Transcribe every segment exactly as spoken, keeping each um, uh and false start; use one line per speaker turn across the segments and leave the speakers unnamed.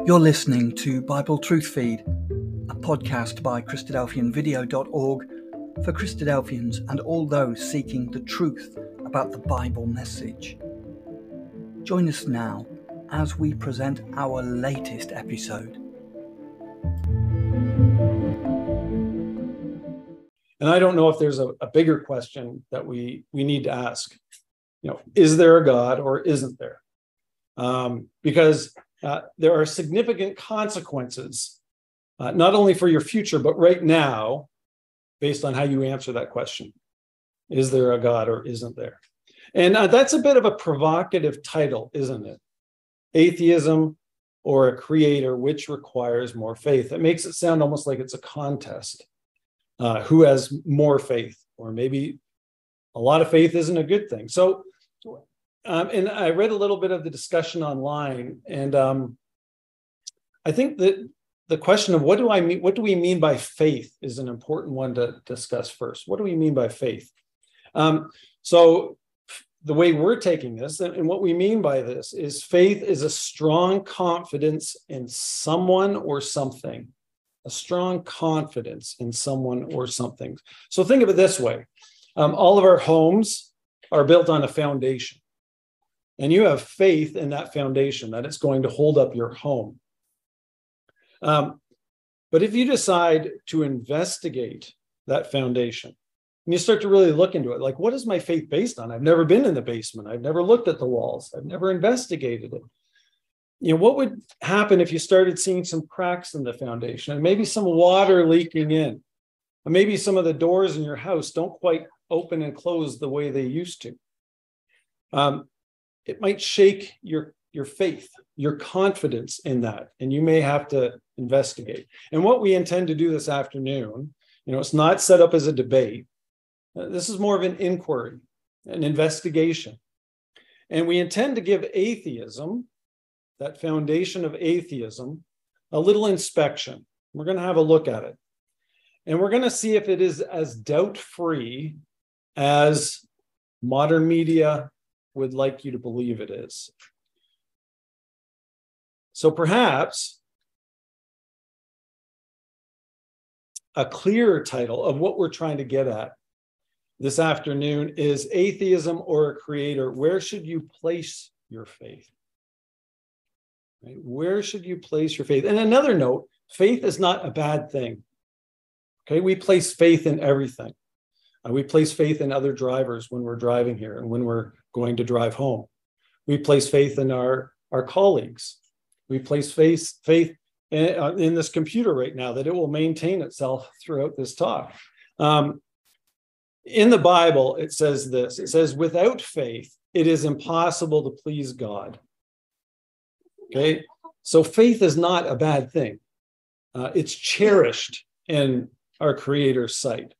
You're listening to Bible Truth Feed, a podcast by Christadelphian Video dot org for Christadelphians and all those seeking the truth about the Bible message. Join us now as we present our latest episode.
And I don't know if there's a, a bigger question that we, we need to ask. You know, is there a God or isn't there? Um, because uh, there are significant consequences, uh, not only for your future, but right now, based on how you answer that question. Is there a God or isn't there? And uh, that's a bit of a provocative title, isn't it? Atheism or a creator, which requires more faith. It makes it sound almost like it's a contest. Uh, who has more faith? Or maybe a lot of faith isn't a good thing. So, um, and I read a little bit of the discussion online, and um, I think that the question of what do I mean, what do we mean by faith is an important one to discuss first. What do we mean by faith? Um, so the way we're taking this, and what we mean by this, is faith is a strong confidence in someone or something. A strong confidence in someone or something. So think of it this way. Um, all of our homes are built on a foundation. And you have faith in that foundation, that it's going to hold up your home. Um, but if you decide to investigate that foundation, and you start to really look into it, like, what is my faith based on? I've never been in the basement. I've never looked at the walls. I've never investigated it. You know, what would happen if you started seeing some cracks in the foundation and maybe some water leaking in? Or maybe some of the doors in your house don't quite open and close the way they used to. Um, it might shake your, your faith, your confidence in that, and you may have to investigate. And what we intend to do this afternoon, you know, it's not set up as a debate. Uh, this is more of an inquiry, an investigation. And we intend to give atheism, that foundation of atheism, a little inspection. We're going to have a look at it. And we're going to see if it is as doubt-free as modern media would like you to believe it is. So perhaps a clearer title of what we're trying to get at this afternoon is Atheism or a Creator. Where should you place your faith? Right? Where should you place your faith? And another note, faith is not a bad thing. Okay, we place faith in everything. Uh, we place faith in other drivers when we're driving here and when we're going to drive home. We place faith in our, our colleagues. We place faith, faith in, uh, in this computer right now that it will maintain itself throughout this talk. Um, in the Bible, it says this. It says, without faith, it is impossible to please God. Okay, so faith is not a bad thing. Uh, it's cherished in our Creator's sight.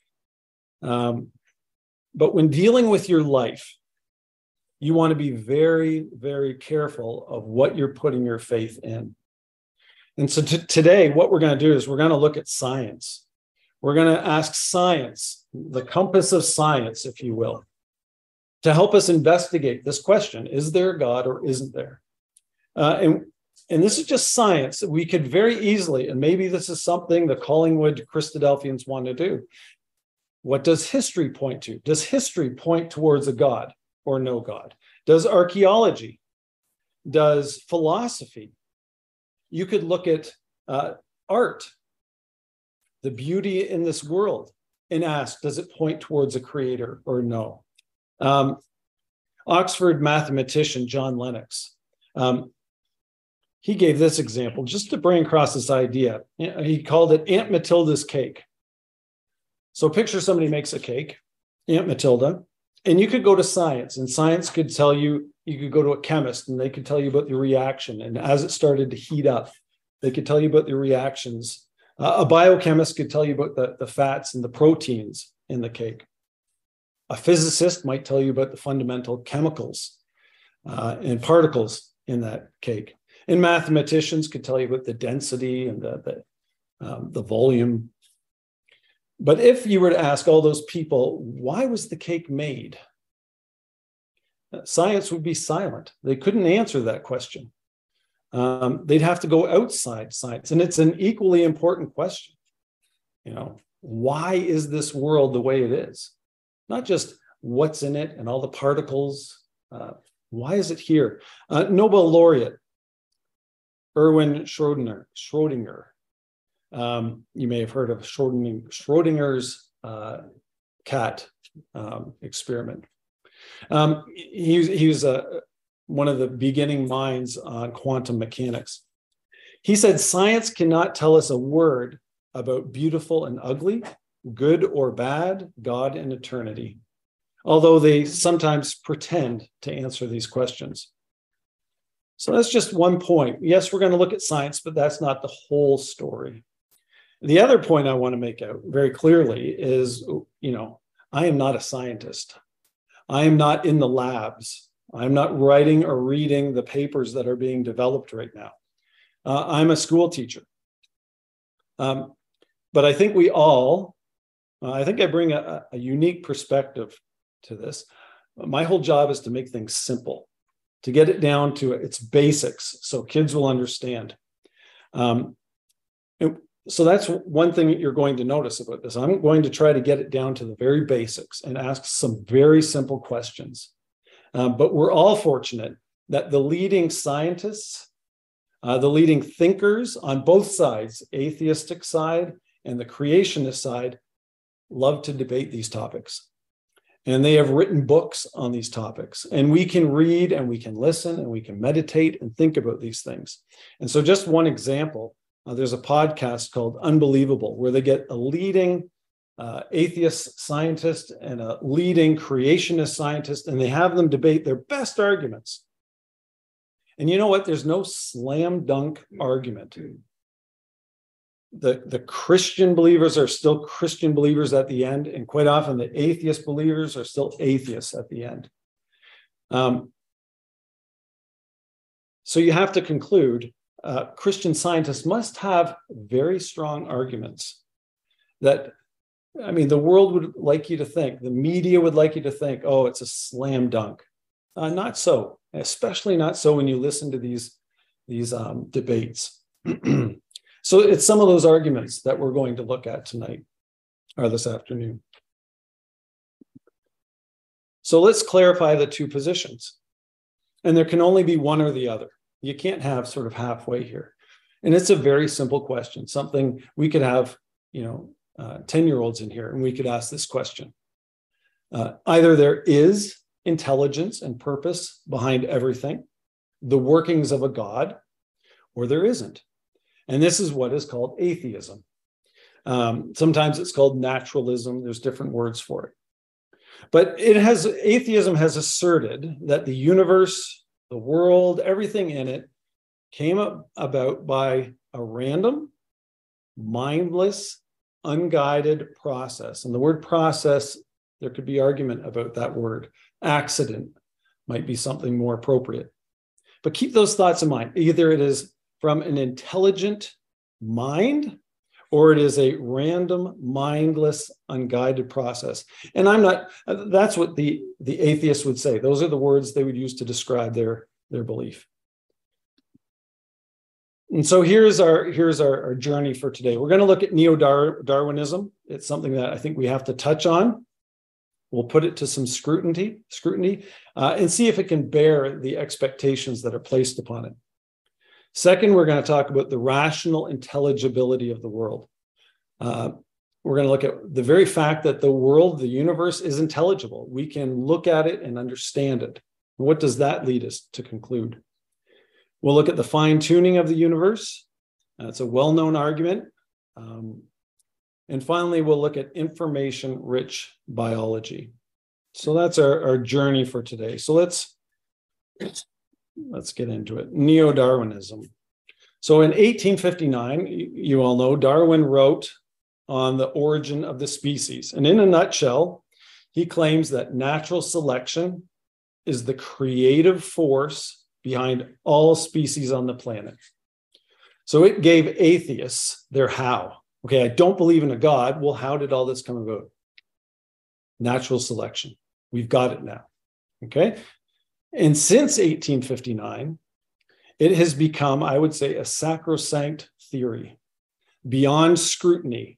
Um, but when dealing with your life, you want to be very, very careful of what you're putting your faith in. And so t- today, what we're going to do is we're going to look at science. We're going to ask science, the compass of science, if you will, to help us investigate this question: is there a God or isn't there? Uh, and, and this is just science. We could very easily, and maybe this is something the Collingwood Christadelphians want to do. What does history point to? Does history point towards a God or no God? Does archaeology? Does philosophy? You could look at uh, art, the beauty in this world, and ask, does it point towards a creator or no? Um, Oxford mathematician John Lennox, um, he gave this example just to bring across this idea. He called it Aunt Matilda's cake. So picture somebody makes a cake, Aunt Matilda, and you could go to science, and science could tell you, you could go to a chemist and they could tell you about the reaction. And as it started to heat up, they could tell you about the reactions. Uh, a biochemist could tell you about the, the fats and the proteins in the cake. A physicist might tell you about the fundamental chemicals uh, and particles in that cake. And mathematicians could tell you about the density and the, the, um, the volume. But if you were to ask all those people, why was the cake made? Science would be silent. They couldn't answer that question. Um, they'd have to go outside science. And it's an equally important question. You know, why is this world the way it is? Not just what's in it and all the particles. Uh, why is it here? Uh, Nobel laureate Erwin Schrödinger, Schrödinger. Um, you may have heard of Schrödinger, Schrödinger's uh, cat um, experiment. Um, he, he was a, one of the beginning minds on quantum mechanics. He said, science cannot tell us a word about beautiful and ugly, good or bad, God and eternity, although they sometimes pretend to answer these questions. So that's just one point. Yes, we're going to look at science, but that's not the whole story. The other point I want to make out very clearly is, you know, I am not a scientist. I am not in the labs. I'm not writing or reading the papers that are being developed right now. Uh, I'm a school teacher. Um, but I think we all, uh, I think I bring a, a unique perspective to this. My whole job is to make things simple, to get it down to its basics so kids will understand. Um, and so that's one thing that you're going to notice about this. I'm going to try to get it down to the very basics and ask some very simple questions. Um, but we're all fortunate that the leading scientists, uh, the leading thinkers on both sides, atheistic side and the creationist side, love to debate these topics. And they have written books on these topics. And we can read and we can listen and we can meditate and think about these things. And so just one example, uh, there's a podcast called Unbelievable, where they get a leading uh, atheist scientist and a leading creationist scientist, and they have them debate their best arguments. And you know what? There's no slam dunk argument. The, the Christian believers are still Christian believers at the end, and quite often the atheist believers are still atheists at the end. Um, so you have to conclude, uh, Christian scientists must have very strong arguments that, I mean, the world would like you to think, the media would like you to think, oh, it's a slam dunk. Uh, not so, especially not so when you listen to these, these um, debates. So it's some of those arguments that we're going to look at tonight or this afternoon. So let's clarify the two positions. And there can only be one or the other. You can't have sort of halfway here. And it's a very simple question, something we could have, you know, uh, ten-year-olds in here, and we could ask this question. Uh, either there is intelligence and purpose behind everything, the workings of a God, or there isn't. And this is what is called atheism. Um, sometimes it's called naturalism. There's different words for it. But it has, atheism has asserted that the universe, the world, everything in it came up about by a random, mindless, unguided process. And the word process, there could be argument about that word. Accident might be something more appropriate. But keep those thoughts in mind. Either it is from an intelligent mind, or it is a random, mindless, unguided process. And I'm not, that's what the, the atheists would say. Those are the words they would use to describe their, their belief. And so here's our, here's our, our journey for today. We're going to look at neo-Darwinism. It's something that I think we have to touch on. We'll put it to some scrutiny, scrutiny uh, and see if it can bear the expectations that are placed upon it. Second, we're going to talk about the rational intelligibility of the world. Uh, we're going to look at the very fact that the world, the universe, is intelligible. We can look at it and understand it. What does that lead us to conclude? We'll look at the fine-tuning of the universe. That's a well-known argument. Um, and finally, we'll look at information-rich biology. So that's our, our journey for today. So let's... Let's get into it. Neo-Darwinism. So in eighteen fifty-nine, you all know, Darwin wrote on the origin of the species. And in a nutshell, he claims that natural selection is the creative force behind all species on the planet. So it gave atheists their how. Okay, I don't believe in a God. Well, how did all this come about? Natural selection. We've got it now. Okay. And since eighteen fifty-nine, It has become, I would say, a sacrosanct theory beyond scrutiny.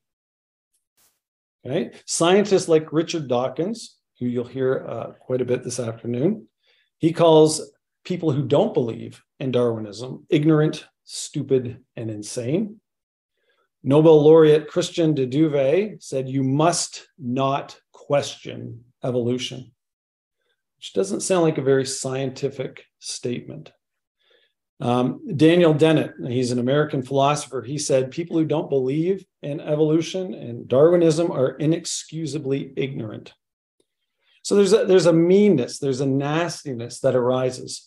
Okay? Scientists like Richard Dawkins, who you'll hear uh, quite a bit this afternoon, he calls people who don't believe in Darwinism ignorant, stupid, and insane. Nobel laureate Christian de Duve said, you must not question evolution, which doesn't sound like a very scientific statement. Um, Daniel Dennett, he's an American philosopher, he said, people who don't believe in evolution and Darwinism are inexcusably ignorant. So there's a, there's a meanness, there's a nastiness that arises.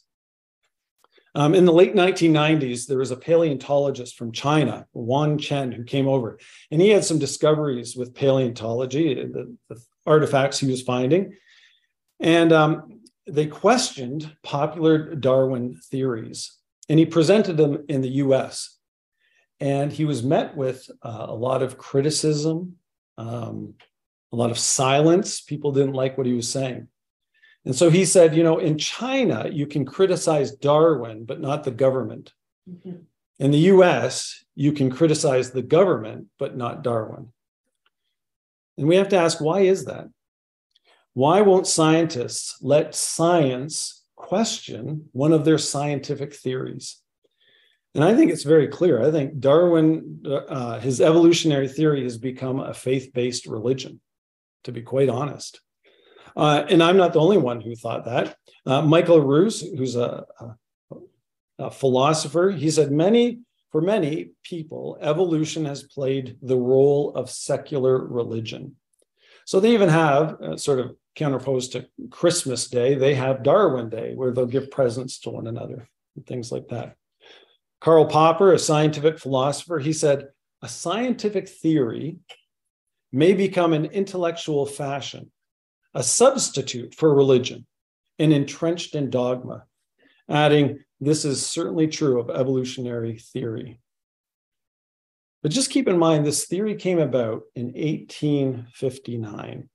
Um, in the late nineteen nineties, there was a paleontologist from China, Wan Chen, who came over, and he had some discoveries with paleontology, the, the artifacts he was finding. And um, they questioned popular Darwin theories. And he presented them in the U S. And he was met with uh, a lot of criticism, um, a lot of silence. People didn't like what he was saying. And so he said, you know, in China, you can criticize Darwin, but not the government. Mm-hmm. In the U S, you can criticize the government, but not Darwin. And we have to ask, why is that? Why won't scientists let science question one of their scientific theories? And I think it's very clear. I think Darwin, uh, his evolutionary theory has become a faith-based religion, to be quite honest. Uh, and I'm not the only one who thought that. Uh, Michael Ruse, who's a, a, a philosopher, he said, many, for many people, evolution has played the role of secular religion. So they even have, uh, sort of counterposed to Christmas Day, they have Darwin Day, where they'll give presents to one another and things like that. Karl Popper, a scientific philosopher, he said, a scientific theory may become an intellectual fashion, a substitute for religion, and entrenched in dogma, adding, this is certainly true of evolutionary theory. But just keep in mind, this theory came about in eighteen fifty-nine.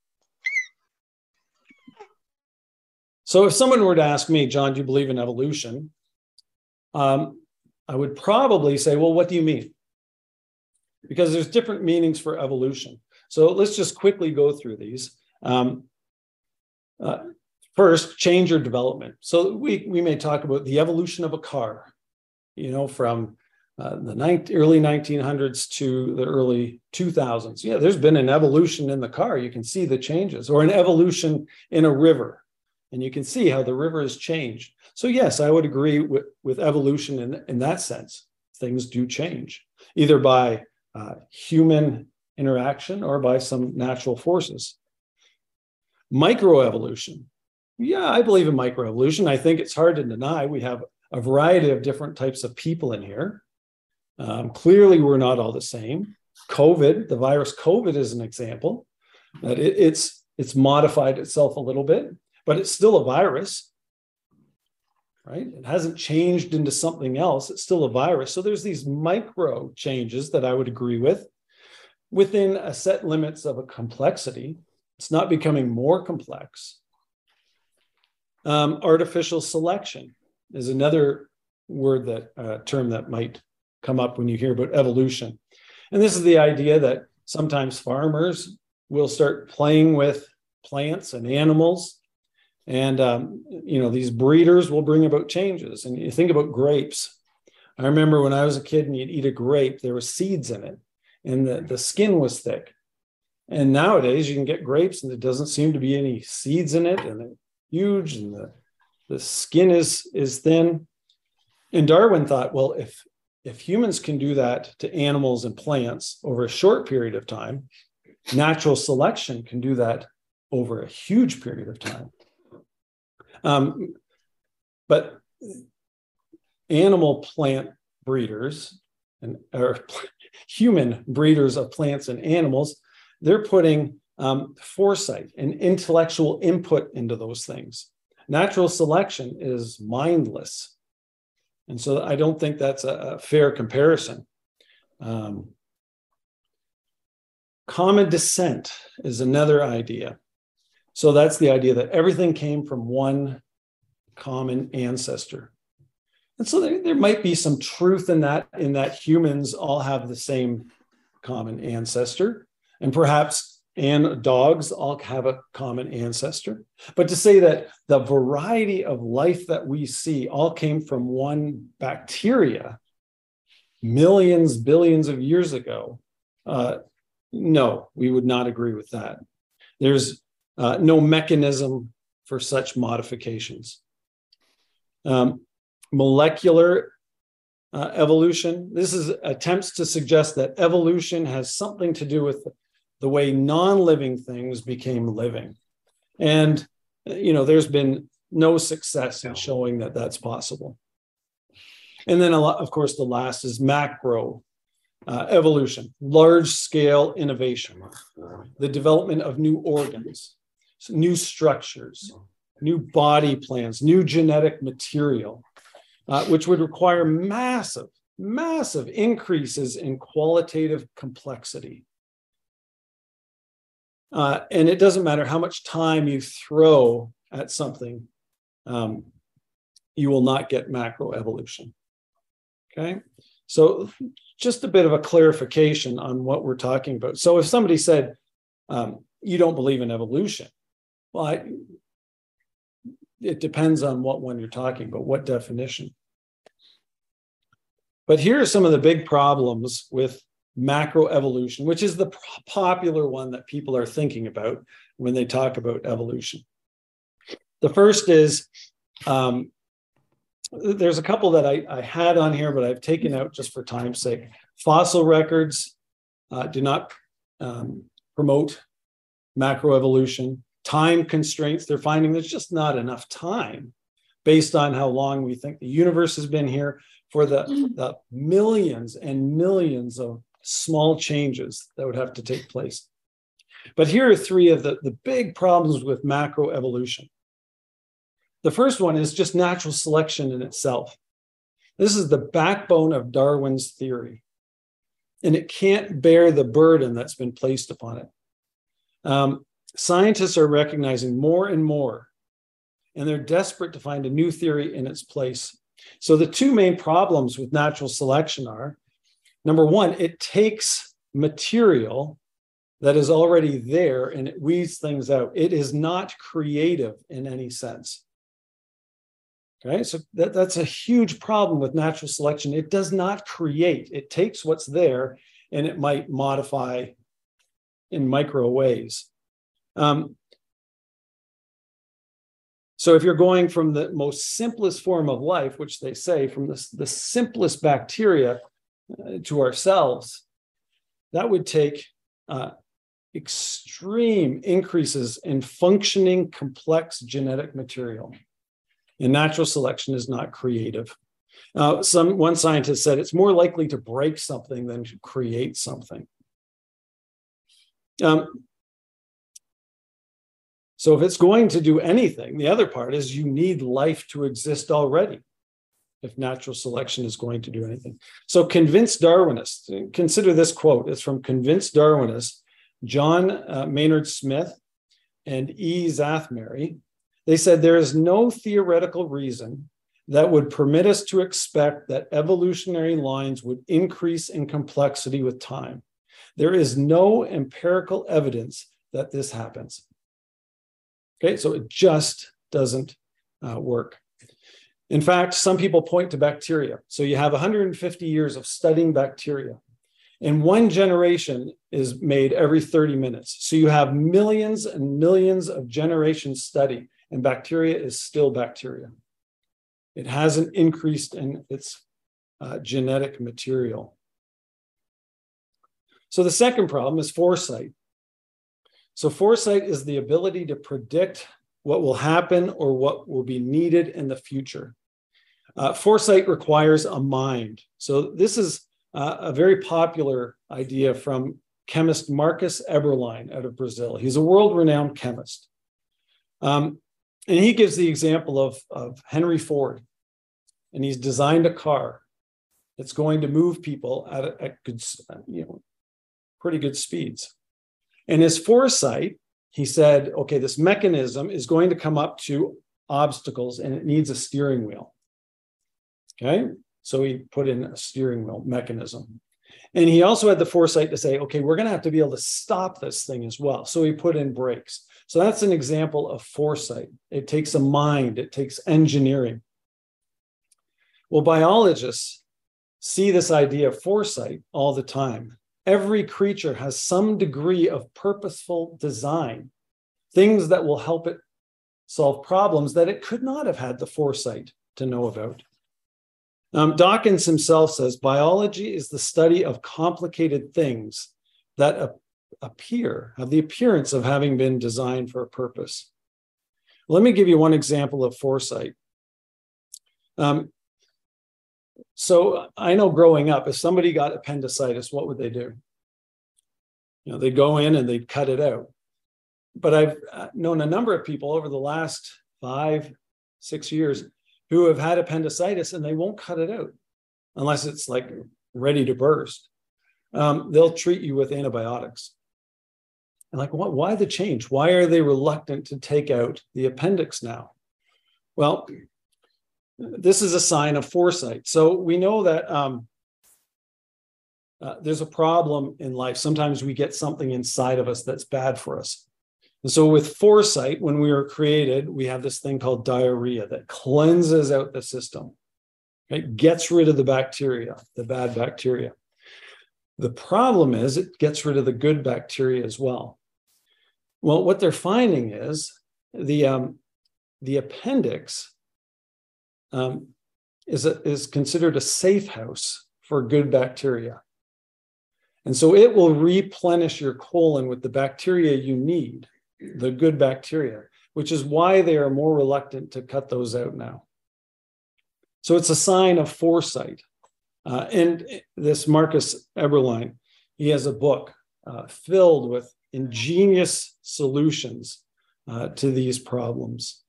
So if someone were to ask me, John, do you believe in evolution? Um, I would probably say, well, what do you mean? Because there's different meanings for evolution. So let's just quickly go through these. Um, uh, first, change or development. So we, we may talk about the evolution of a car, you know, from uh, the nineteen, early nineteen hundreds to the early two thousands. Yeah, there's been an evolution in the car. You can see the changes, or an evolution in a river. And you can see how the river has changed. So yes, I would agree with, with evolution in, in that sense. Things do change, either by uh, human interaction or by some natural forces. Microevolution. Yeah, I believe in microevolution. I think it's hard to deny. We have a variety of different types of people in here. Um, clearly, we're not all the same. COVID, the virus COVID is an example. That it, it's, it's modified itself a little bit, but it's still a virus, right? It hasn't changed into something else. It's still a virus. So there's these micro changes that I would agree with within a set limits of a complexity. It's not becoming more complex. Um, artificial selection is another word that uh, term that might come up when you hear about evolution. And this is the idea that sometimes farmers will start playing with plants and animals. And, um, you know, these breeders will bring about changes. And you think about grapes. I remember when I was a kid and you'd eat a grape, there were seeds in it and the, the skin was thick. And nowadays you can get grapes and there doesn't seem to be any seeds in it, and they're huge and the, the skin is, is thin. And Darwin thought, well, if, if humans can do that to animals and plants over a short period of time, natural selection can do that over a huge period of time. Um, but animal plant breeders and or human breeders of plants and animals, they're putting um, foresight and intellectual input into those things. Natural selection is mindless. And so I don't think that's a, a fair comparison. Um, common descent is another idea. So that's the idea that everything came from one common ancestor. And so there, there might be some truth in that, in that humans all have the same common ancestor, and perhaps and dogs all have a common ancestor. But to say that the variety of life that we see all came from one bacteria millions, billions of years ago, uh, no, we would not agree with that. There's uh, no mechanism for such modifications. Um, molecular uh, evolution, this is attempts to suggest that evolution has something to do with the way non-living things became living. And, you know, there's been no success in showing that that's possible. And then, a lot, of course, the last is macro uh, evolution, large-scale innovation, the development of new organs, new structures, new body plans, new genetic material, uh, which would require massive, massive increases in qualitative complexity. Uh, and it doesn't matter how much time you throw at something, um, you will not get macroevolution. Okay, so just a bit of a clarification on what we're talking about. So if somebody said, um, you don't believe in evolution, well, I, it depends on what one you're talking about, what definition. But here are some of the big problems with macroevolution, which is the popular one that people are thinking about when they talk about evolution. The first is, um, there's a couple that I, I had on here, but I've taken out just for time's sake. Fossil records uh, do not um, promote macroevolution. Time constraints, they're finding there's just not enough time based on how long we think the universe has been here for the, the millions and millions of small changes that would have to take place. But here are three of the, the big problems with macroevolution. The first one is just natural selection in itself. This is the backbone of Darwin's theory, and it can't bear the burden that's been placed upon it. Um, scientists are recognizing more and more, and they're desperate to find a new theory in its place. So the two main problems with natural selection are, number one, it takes material that is already there and it weeds things out. It is not creative in any sense. Okay, so that, that's a huge problem with natural selection. It does not create. It takes what's there and it might modify in micro ways. Um, so if you're going from the most simplest form of life, which they say, from the, the simplest bacteria uh, to ourselves, that would take uh, extreme increases in functioning complex genetic material. And natural selection is not creative. Uh, some one scientist said it's more likely to break something than to create something. Um, so if it's going to do anything, the other part is you need life to exist already if natural selection is going to do anything. So convinced Darwinists, consider this quote. It's from convinced Darwinists, John uh, Maynard Smith and E. Zathmary. They said there is no theoretical reason that would permit us to expect that evolutionary lines would increase in complexity with time. There is no empirical evidence that this happens. Okay, so it just doesn't uh, work. In fact, some people point to bacteria. So you have one hundred fifty years of studying bacteria, and one generation is made every thirty minutes. So you have millions and millions of generations study. And bacteria is still bacteria. It hasn't increased in its uh, genetic material. So the second problem is foresight. So foresight is the ability to predict what will happen or what will be needed in the future. Uh, foresight requires a mind. So this is uh, a very popular idea from chemist Marcus Eberlein out of Brazil. He's a world-renowned chemist. Um, And he gives the example of, of Henry Ford, and he's designed a car that's going to move people at, a, at good, you know, pretty good speeds. And his foresight, he said, okay, this mechanism is going to come up to obstacles and it needs a steering wheel. Okay, so he put in a steering wheel mechanism. And he also had the foresight to say, okay, we're going to have to be able to stop this thing as well. So he put in brakes. So that's an example of foresight. It takes a mind, it takes engineering. Well, biologists see this idea of foresight all the time. Every creature has some degree of purposeful design, things that will help it solve problems that it could not have had the foresight to know about. Um, Dawkins himself says, biology is the study of complicated things that ap- appear, have the appearance of having been designed for a purpose. Let me give you one example of foresight. Um, so I know growing up, if somebody got appendicitis, what would they do? You know, they'd go in and they'd cut it out. But I've known a number of people over the last five, six years who have had appendicitis and they won't cut it out unless it's like ready to burst. Um, they'll treat you with antibiotics. And like, what? Why the change? Why are they reluctant to take out the appendix now? Well, this is a sign of foresight. So we know that um, uh, there's a problem in life. Sometimes we get something inside of us that's bad for us. And so with foresight, when we were created, we have this thing called diarrhea that cleanses out the system. It gets rid of the bacteria, the bad bacteria. The problem is it gets rid of the good bacteria as well. Well, what they're finding is the, um, the appendix um, is, a, is considered a safe house for good bacteria. And so it will replenish your colon with the bacteria you need, the good bacteria, which is why they are more reluctant to cut those out now. So it's a sign of foresight. Uh, and this Marcus Eberlein, he has a book uh, filled with ingenious solutions uh, to these problems.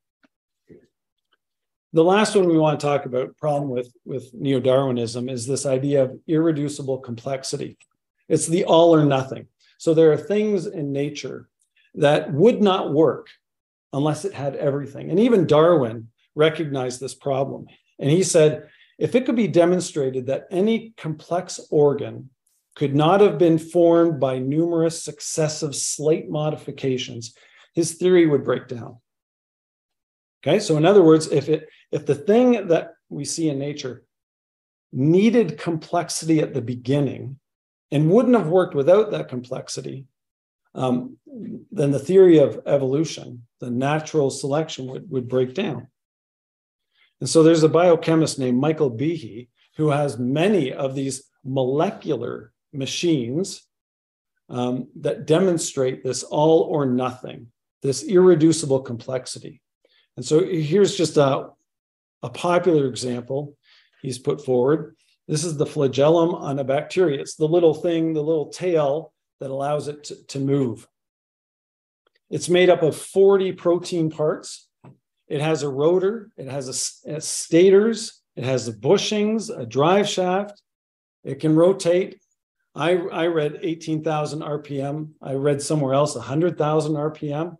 The last one we want to talk about, problem with, with neo-Darwinism, is this idea of irreducible complexity. It's the all or nothing. So there are things in nature that would not work unless it had everything. And even Darwin recognized this problem. And he said, if it could be demonstrated that any complex organ could not have been formed by numerous successive slight modifications, his theory would break down. Okay, so in other words, if it if the thing that we see in nature needed complexity at the beginning and wouldn't have worked without that complexity, um, then the theory of evolution, the natural selection, would, would break down. And so there's a biochemist named Michael Behe who has many of these molecular machines um, that demonstrate this all or nothing, this irreducible complexity. And so here's just a, a popular example he's put forward. This is the flagellum on a bacteria. It's the little thing, the little tail that allows it to, to move. It's made up of forty protein parts. It has a rotor, it has a, a stators, it has the bushings, a drive shaft. It can rotate. I, I read eighteen thousand R P M. I read somewhere else one hundred thousand R P M.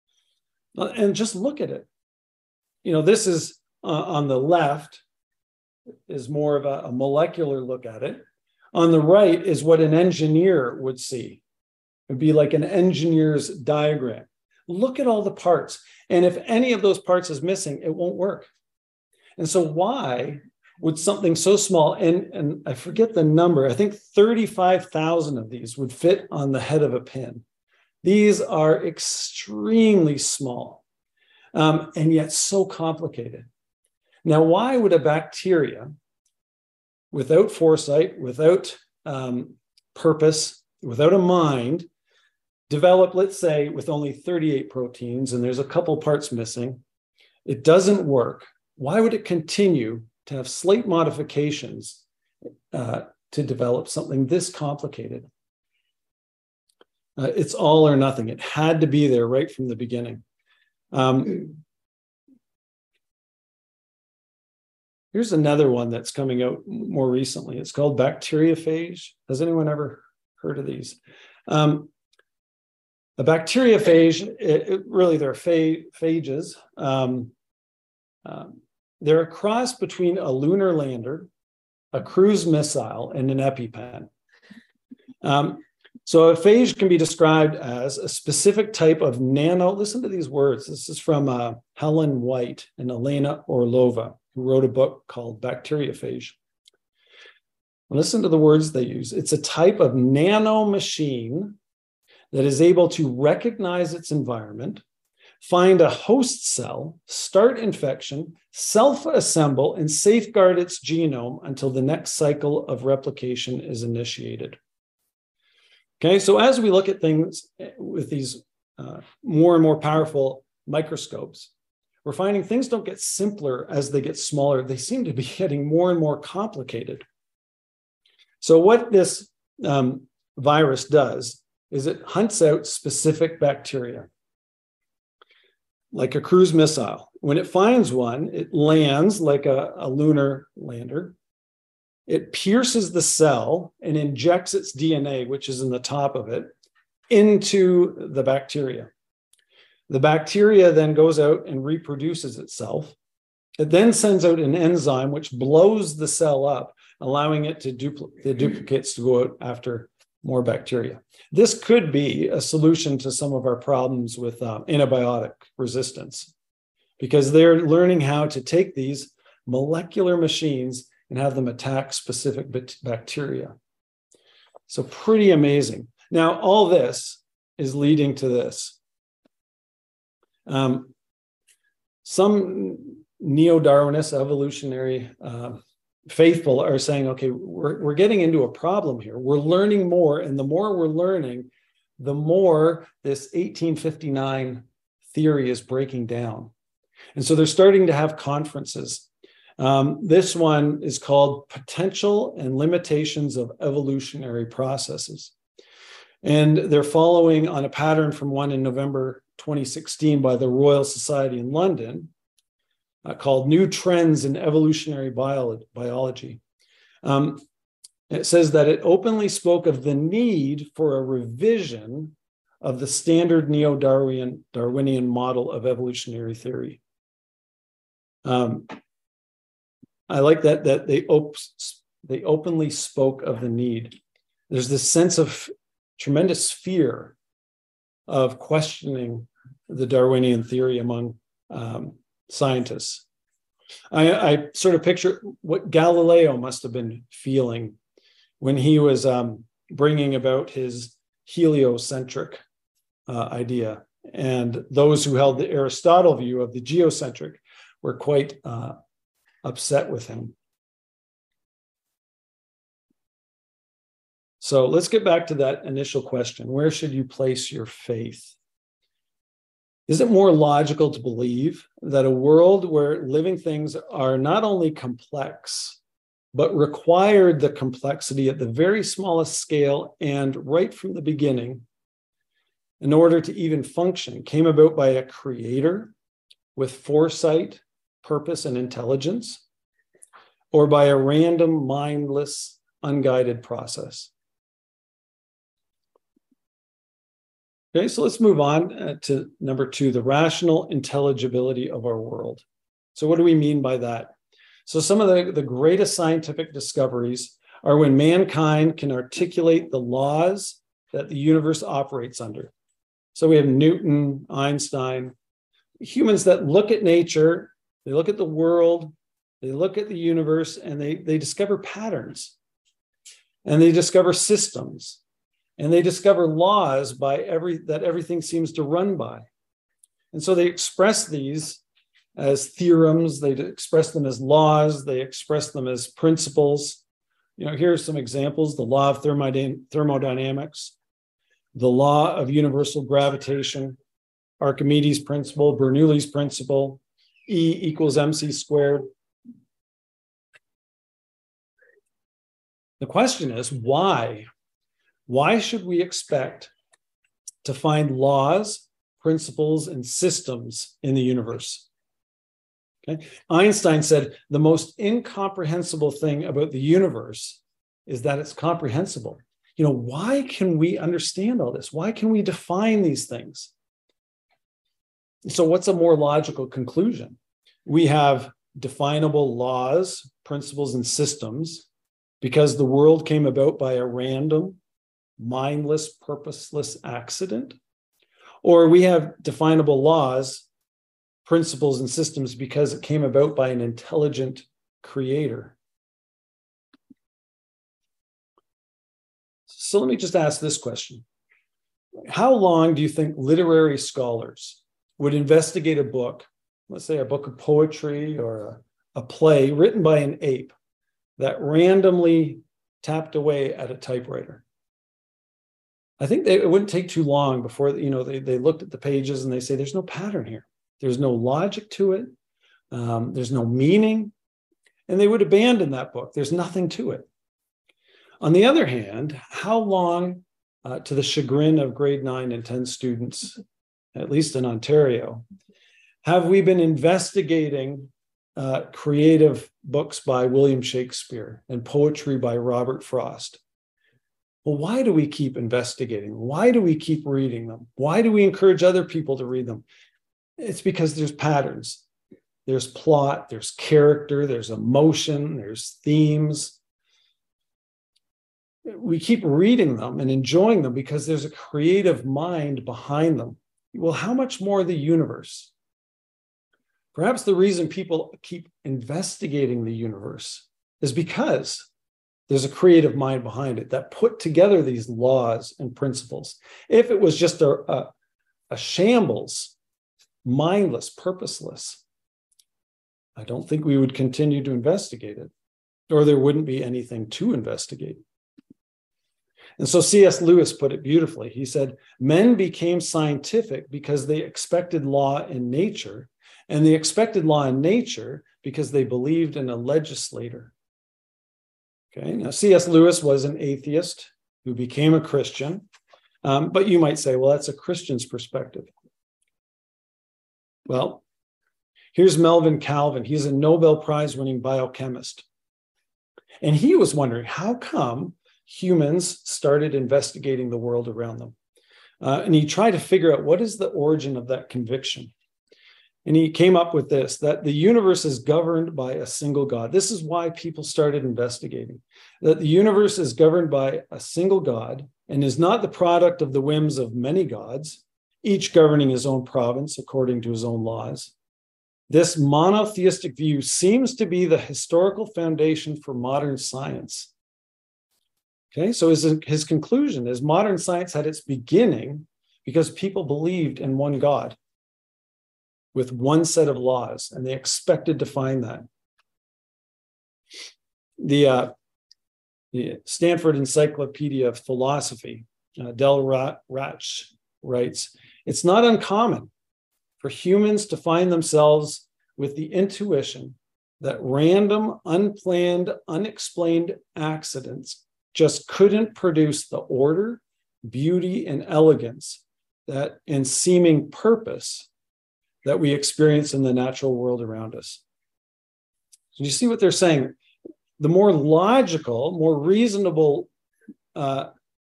And just look at it. You know, this is uh, on the left is more of a, a molecular look at it. On the right is what an engineer would see. It'd be like an engineer's diagram. Look at all the parts. And if any of those parts is missing, it won't work. And so why would something so small, and, and I forget the number, I think thirty-five thousand of these would fit on the head of a pin. These are extremely small, um, and yet so complicated. Now, why would a bacteria, without foresight, without um, purpose, without a mind, develop, let's say, with only thirty-eight proteins, and there's a couple parts missing, it doesn't work. Why would it continue to have slight modifications uh, to develop something this complicated? Uh, it's all or nothing. It had to be there right from the beginning. Um, here's another one that's coming out more recently. It's called bacteriophage. Has anyone ever heard of these? Um, a bacteriophage, it, it really, they're pha- phages. Um, um, They're a cross between a lunar lander, a cruise missile, and an EpiPen. Um, so a phage can be described as a specific type of nano, listen to these words. This is from uh, Helen White and Elena Orlova, who wrote a book called Bacteriophage. Listen to the words they use. It's a type of nano machine that is able to recognize its environment, find a host cell, start infection, self-assemble, and safeguard its genome until the next cycle of replication is initiated. Okay, so as we look at things with these uh, more and more powerful microscopes, we're finding things don't get simpler as they get smaller. They seem to be getting more and more complicated. So what this um, virus does is it hunts out specific bacteria, like a cruise missile. When it finds one, it lands like a, a lunar lander. It pierces the cell and injects its D N A, which is in the top of it, into the bacteria. The bacteria then goes out and reproduces itself. It then sends out an enzyme which blows the cell up, allowing it to duplicate the duplicates to go out after more bacteria. This could be a solution to some of our problems with uh, antibiotic resistance, because they're learning how to take these molecular machines and have them attack specific bacteria. So pretty amazing. Now, all this is leading to this. Um, some neo-Darwinist evolutionary uh, faithful are saying, okay, we're, we're getting into a problem here. We're learning more, and the more we're learning, the more this eighteen fifty-nine theory is breaking down. And so they're starting to have conferences. Um, this one is called Potential and Limitations of Evolutionary Processes. And they're following on a pattern from one in November twenty sixteen by the Royal Society in London, uh, called New Trends in Evolutionary Bio Biology. Um, it says that it openly spoke of the need for a revision of the standard neo-Darwinian Darwinian model of evolutionary theory. Um, I like that, that they, op they openly spoke of the need. There's this sense of tremendous fear of questioning the Darwinian theory among um, scientists. I, I sort of picture what Galileo must have been feeling when he was um, bringing about his heliocentric uh, idea. And those who held the Aristotle view of the geocentric were quite uh, upset with him. So let's get back to that initial question. Where should you place your faith? Is it more logical to believe that a world where living things are not only complex, but required the complexity at the very smallest scale and right from the beginning, in order to even function, came about by a creator with foresight, purpose, and intelligence, or by a random, mindless, unguided process? Okay, so let's move on uh, to number two, the rational intelligibility of our world. So what do we mean by that? So some of the, the greatest scientific discoveries are when mankind can articulate the laws that the universe operates under. So we have Newton, Einstein, humans that look at nature, they look at the world, they look at the universe, and they, they discover patterns, and they discover systems. And they discover laws by every that everything seems to run by. And so they express these as theorems, they express them as laws, they express them as principles. You know, here are some examples: the law of thermodynamics, the law of universal gravitation, Archimedes' principle, Bernoulli's principle, E equals mc squared. The question is, why? Why should we expect to find laws, principles, and systems in the universe? Okay. Einstein said the most incomprehensible thing about the universe is that it's comprehensible. You know, why can we understand all this? Why can we define these things? So what's a more logical conclusion? We have definable laws, principles, and systems because the world came about by a random, mindless, purposeless accident? Or we have definable laws, principles, and systems because it came about by an intelligent creator? So let me just ask this question. How long do you think literary scholars would investigate a book, let's say a book of poetry or a, a play written by an ape that randomly tapped away at a typewriter? I think they, it wouldn't take too long before, you know, they, they looked at the pages and they say, there's no pattern here. There's no logic to it. Um, there's no meaning. And they would abandon that book. There's nothing to it. On the other hand, how long, uh, to the chagrin of grade nine and ten students, at least in Ontario, have we been investigating uh, creative books by William Shakespeare and poetry by Robert Frost? Well, why do we keep investigating? Why do we keep reading them? Why do we encourage other people to read them? It's because there's patterns. There's plot, there's character, there's emotion, there's themes. We keep reading them and enjoying them because there's a creative mind behind them. Well, how much more the universe? Perhaps the reason people keep investigating the universe is because there's a creative mind behind it that put together these laws and principles. If it was just a, a, a shambles, mindless, purposeless, I don't think we would continue to investigate it, or there wouldn't be anything to investigate. And so C S Lewis put it beautifully. He said, men became scientific because they expected law in nature, and they expected law in nature because they believed in a legislator. Okay, now C S Lewis was an atheist who became a Christian, um, but you might say, well, that's a Christian's perspective. Well, here's Melvin Calvin. He's a Nobel Prize-winning biochemist. And he was wondering, how come humans started investigating the world around them? Uh, and he tried to figure out what is the origin of that conviction. And he came up with this, that the universe is governed by a single God. This is why people started investigating, that the universe is governed by a single God and is not the product of the whims of many gods, each governing his own province according to his own laws. This monotheistic view seems to be the historical foundation for modern science. Okay, so his, his conclusion is modern science had its beginning because people believed in one God with one set of laws, and they expected to find that. The, uh, the Stanford Encyclopedia of Philosophy, uh, Del Ratch writes, it's not uncommon for humans to find themselves with the intuition that random, unplanned, unexplained accidents just couldn't produce the order, beauty, and elegance that and seeming purpose that we experience in the natural world around us. So you see what they're saying? The more logical, more reasonable uh,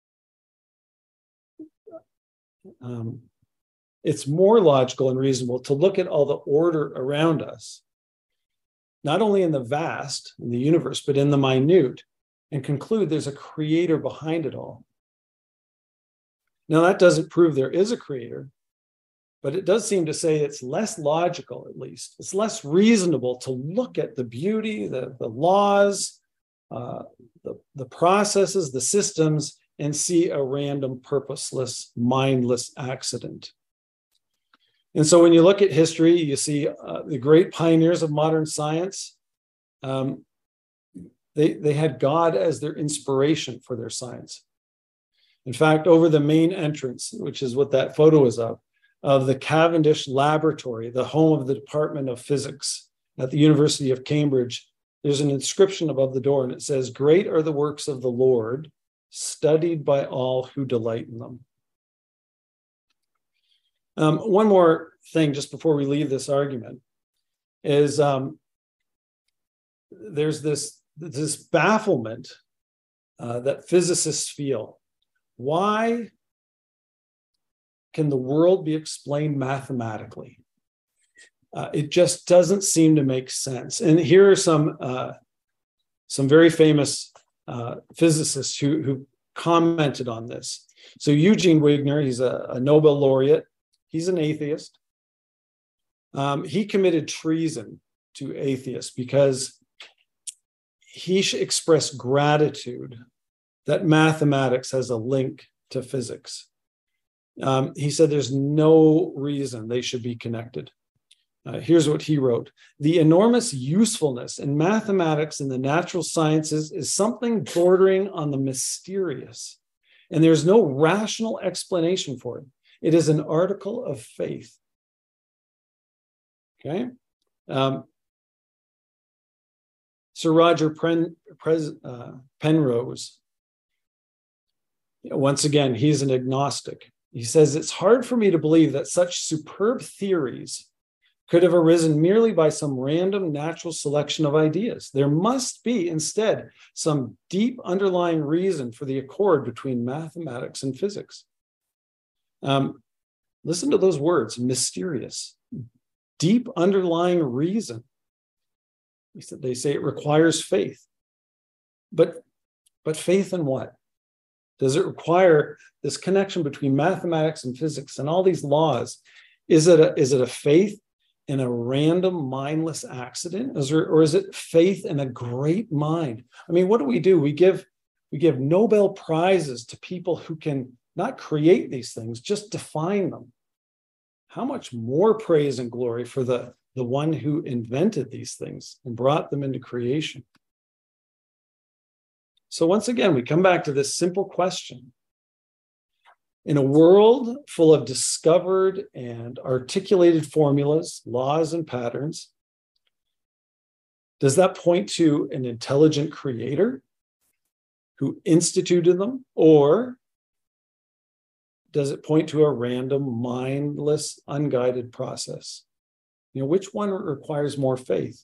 um, it's more logical and reasonable to look at all the order around us, not only in the vast, in the universe, but in the minute, and conclude there's a creator behind it all. Now, that doesn't prove there is a creator, but it does seem to say it's less logical, at least. It's less reasonable to look at the beauty, the, the laws, uh, the, the processes, the systems, and see a random, purposeless, mindless accident. And so when you look at history, you see uh, the great pioneers of modern science, um, they, they had God as their inspiration for their science. In fact, over the main entrance, which is what that photo is of, of the Cavendish Laboratory, the home of the Department of Physics at the University of Cambridge, there's an inscription above the door, and it says, "Great are the works of the Lord, studied by all who delight in them." Um, one more thing just before we leave this argument is um, there's this, this bafflement uh, that physicists feel. Why can the world be explained mathematically? Uh, it just doesn't seem to make sense. And here are some uh, some very famous uh, physicists who, who commented on this. So Eugene Wigner, he's a, a Nobel laureate. He's an atheist. Um, he committed treason to atheists because he expressed gratitude that mathematics has a link to physics. Um, he said there's no reason they should be connected. Uh, here's what he wrote. The enormous usefulness in mathematics and the natural sciences is something bordering on the mysterious, and there's no rational explanation for it. It is an article of faith. Okay. Um, Sir Roger Pen, Pres, uh, Penrose, once again, he's an agnostic. He says, it's hard for me to believe that such superb theories could have arisen merely by some random natural selection of ideas. There must be, instead, some deep underlying reason for the accord between mathematics and physics. Um, listen to those words, mysterious, deep underlying reason. They say it requires faith. But, but faith in what? Does it require this connection between mathematics and physics and all these laws? Is it a, is it a faith in a random mindless accident? Is there, or is it faith in a great mind? I mean, what do we do? We give, we give Nobel Prizes to people who can not create these things, just define them. How much more praise and glory for the, the one who invented these things and brought them into creation? So once again, we come back to this simple question. In a world full of discovered and articulated formulas, laws, and patterns, does that point to an intelligent creator who instituted them? Or does it point to a random, mindless, unguided process? You know, which one requires more faith?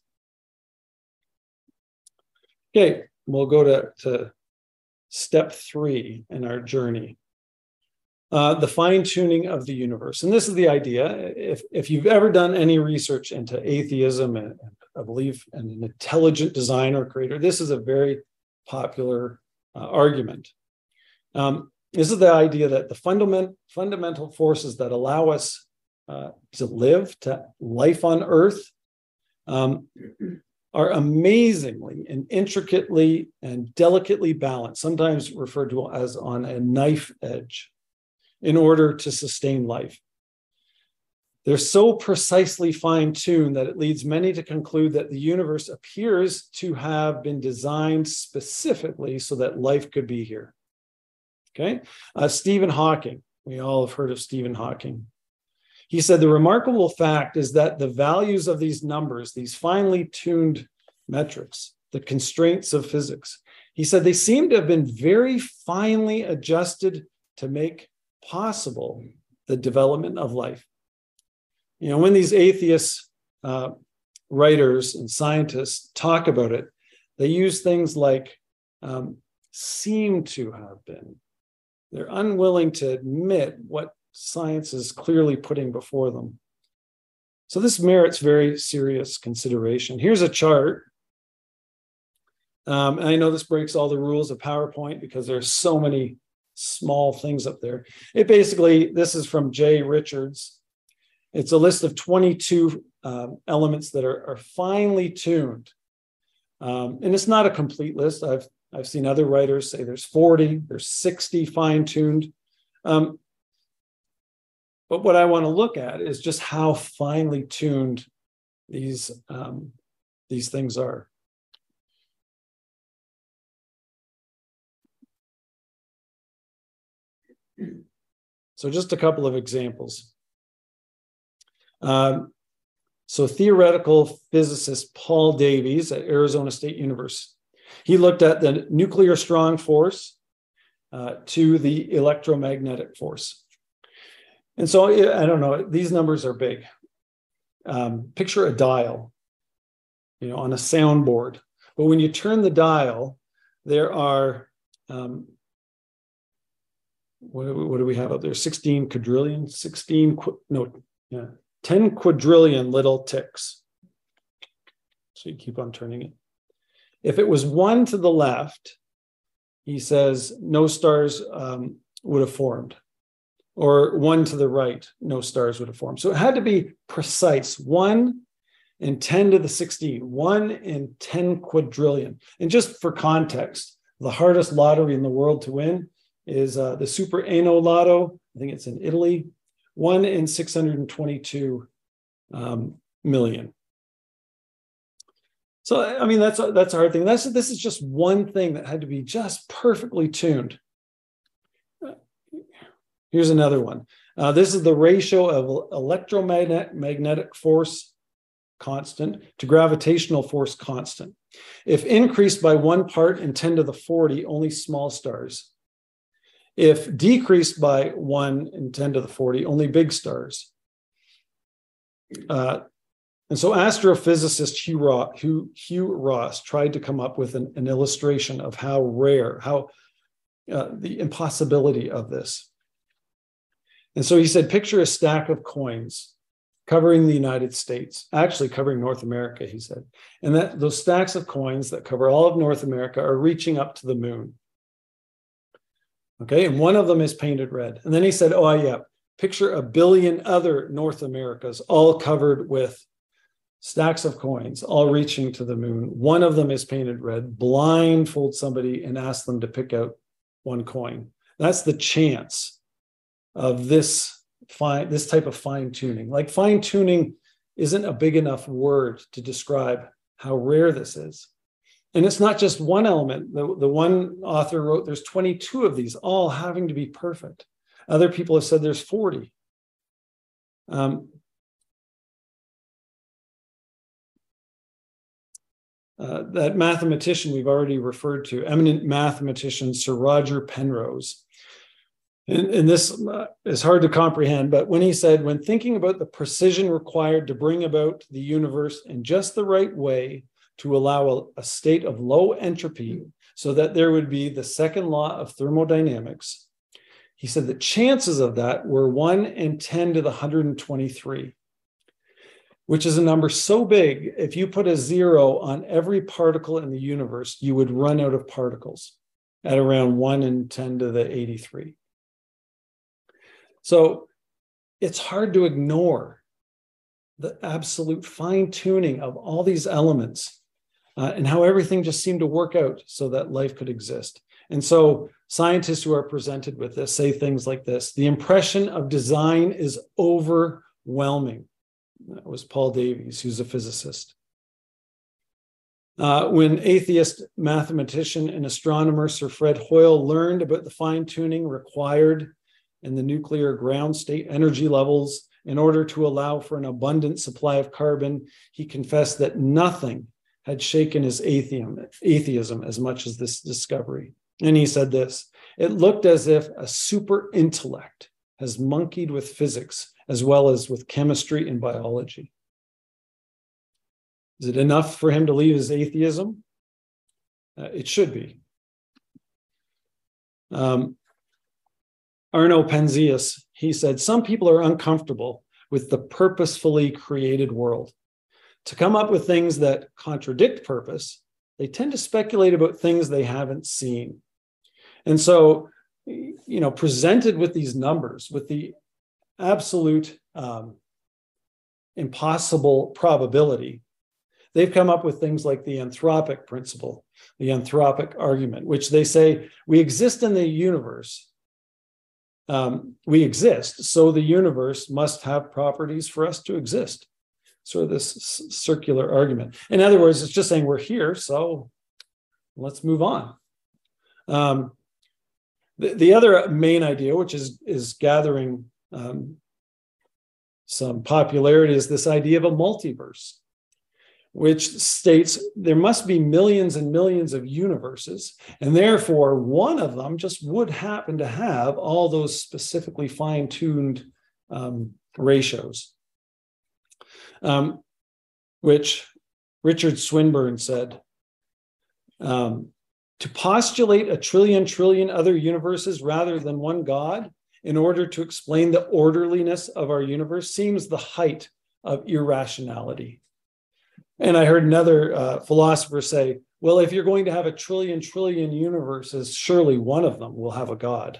Okay, we'll go to, to step three in our journey. Uh, the fine-tuning of the universe. And this is the idea. If, if you've ever done any research into atheism and, and a belief in an intelligent designer or creator, this is a very popular uh, argument. Um, this is the idea that the fundament, fundamental forces that allow us uh, to live, to life on Earth, um, are amazingly and intricately and delicately balanced, sometimes referred to as on a knife edge, in order to sustain life. They're so precisely fine-tuned that it leads many to conclude that the universe appears to have been designed specifically so that life could be here. Okay? Uh, Stephen Hawking, we all have heard of Stephen Hawking. He said the remarkable fact is that the values of these numbers, these finely tuned metrics, the constraints of physics, he said they seem to have been very finely adjusted to make possible the development of life. You know, when these atheist uh, writers and scientists talk about it, they use things like um, seem to have been. They're unwilling to admit what science is clearly putting before them. So this merits very serious consideration. Here's a chart. Um, and I know this breaks all the rules of PowerPoint because there's so many small things up there. It basically, this is from Jay Richards. It's a list of twenty-two um, elements that are, are finely tuned. Um, and it's not a complete list. I've, I've seen other writers say there's forty, there's sixty fine-tuned. Um, but what I want to look at is just how finely tuned these, um, these things are. So just a couple of examples. Um, so theoretical physicist Paul Davies at Arizona State University, he looked at the nuclear strong force uh, to the electromagnetic force. And so, I don't know, these numbers are big. Um, picture a dial, you know, on a soundboard. But when you turn the dial, there are, um, what, do we, what do we have up there? sixteen quadrillion, sixteen, no, yeah, ten quadrillion little ticks. So you keep on turning it. If it was one to the left, he says no stars um, would have formed. Or one to the right, no stars would have formed. So it had to be precise. One in ten to the sixteen, one in ten quadrillion. And just for context, the hardest lottery in the world to win is uh, the Super Eno Lotto. I think it's in Italy. One in six hundred twenty-two um, million. So, I mean, that's a, that's a hard thing. That's, this is just one thing that had to be just perfectly tuned. Here's another one. Uh, this is the ratio of electromagnetic magnetic force constant to gravitational force constant. If increased by one part in ten to the forty, only small stars. If decreased by one in ten to the forty, only big stars. Uh, and so astrophysicist Hugh Ross, Hugh, Hugh Ross tried to come up with an, an illustration of how rare, how uh, the impossibility of this. And so he said, picture a stack of coins covering the United States, actually covering North America, he said. And that those stacks of coins that cover all of North America are reaching up to the moon. Okay, and one of them is painted red. And then he said, oh yeah, picture a billion other North Americas all covered with stacks of coins, all reaching to the moon. One of them is painted red. Blindfold somebody and ask them to pick out one coin. That's the chance of this fine, this type of fine tuning. Like fine tuning isn't a big enough word to describe how rare this is. And it's not just one element. The, the one author wrote, there's twenty-two of these, all having to be perfect. Other people have said there's forty. Um, uh, that mathematician we've already referred to, eminent mathematician Sir Roger Penrose. And, and this uh, is hard to comprehend, but when he said, when thinking about the precision required to bring about the universe in just the right way to allow a, a state of low entropy so that there would be the second law of thermodynamics, he said the chances of that were one in ten to the one hundred twenty-three, which is a number so big, if you put a zero on every particle in the universe, you would run out of particles at around one in ten to the eighty-three. So it's hard to ignore the absolute fine-tuning of all these elements uh, and how everything just seemed to work out so that life could exist. And so scientists who are presented with this say things like this: the impression of design is overwhelming. That was Paul Davies, who's a physicist. Uh, when atheist mathematician and astronomer Sir Fred Hoyle learned about the fine-tuning required in the nuclear ground state energy levels in order to allow for an abundant supply of carbon, he confessed that nothing had shaken his atheism, atheism as much as this discovery. And he said this: it looked as if a super intellect has monkeyed with physics as well as with chemistry and biology. Is it enough for him to leave his atheism? Uh, it should be. Um, Arno Penzias, he said, some people are uncomfortable with the purposefully created world. To come up with things that contradict purpose, they tend to speculate about things they haven't seen. And so, you know, presented with these numbers, with the absolute um, impossible probability, they've come up with things like the anthropic principle, the anthropic argument, which they say we exist in the universe. Um, we exist, so the universe must have properties for us to exist. Sort of this c- circular argument. In other words, it's just saying we're here, so let's move on. Um, the, the other main idea, which is, is gathering um, some popularity, is this idea of a multiverse, which states there must be millions and millions of universes, and therefore one of them just would happen to have all those specifically fine-tuned um, ratios, um, which Richard Swinburne said, um, to postulate a trillion trillion other universes rather than one God in order to explain the orderliness of our universe seems the height of irrationality. And I heard another uh, philosopher say, well, if you're going to have a trillion trillion universes, surely one of them will have a God.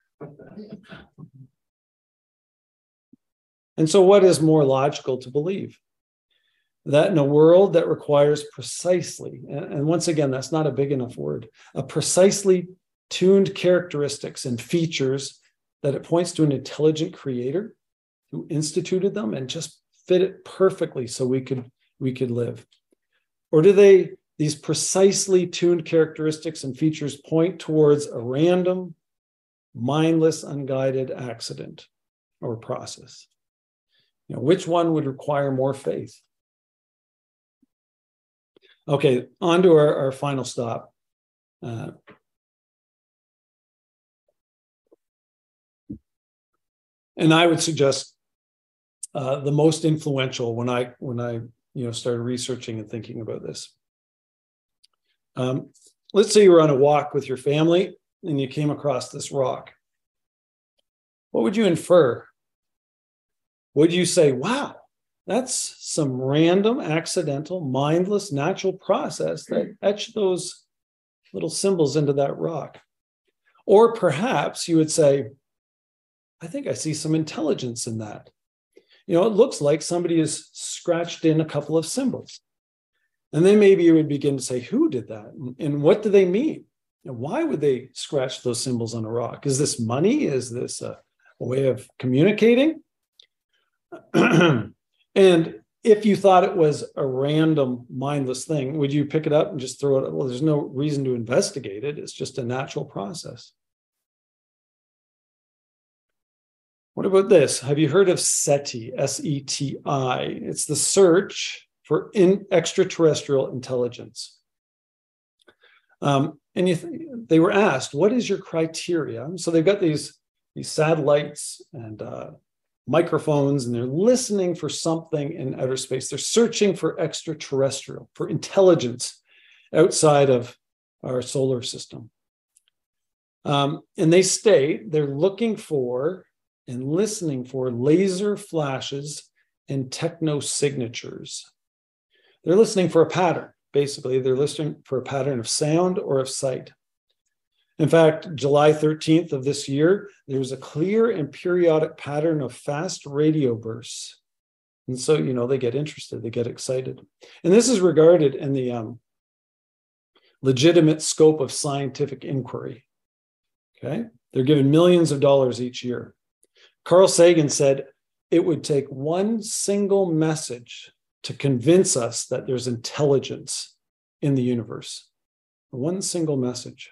And so what is more logical to believe? That in a world that requires precisely, and once again, that's not a big enough word, a precisely tuned characteristics and features, that it points to an intelligent creator who instituted them and just fit it perfectly so we could, we could live? Or do they, these precisely tuned characteristics and features, point towards a random, mindless, unguided accident or process? You know, which one would require more faith? Okay, on to our, our final stop. Uh, and I would suggest uh, the most influential when I when I you know started researching and thinking about this. Um, let's say you were on a walk with your family and you came across this rock. What would you infer? Would you say, wow, that's some random, accidental, mindless, natural process that etched those little symbols into that rock? Or perhaps you would say, I think I see some intelligence in that. You know, it looks like somebody has scratched in a couple of symbols. And then maybe you would begin to say, who did that? And what do they mean? And why would they scratch those symbols on a rock? Is this money? Is this a, a way of communicating? And if you thought it was a random, mindless thing, would you pick it up and just throw it? Well, there's no reason to investigate it. It's just a natural process. What about this? Have you heard of SETI, S E T I? It's the search for in extraterrestrial intelligence. Um, and you th- they were asked, what is your criteria? So they've got these, these satellites and uh, microphones, and they're listening for something in outer space. They're searching for extraterrestrial, for intelligence outside of our solar system. Um, and they state they're looking for and listening for laser flashes and techno signatures. They're listening for a pattern. Basically, they're listening for a pattern of sound or of sight. In fact, July thirteenth of this year, there was a clear and periodic pattern of fast radio bursts. And so, you know, they get interested, they get excited. And this is regarded in the um, legitimate scope of scientific inquiry. Okay? They're given millions of dollars each year. Carl Sagan said it would take one single message to convince us that there's intelligence in the universe. One single message.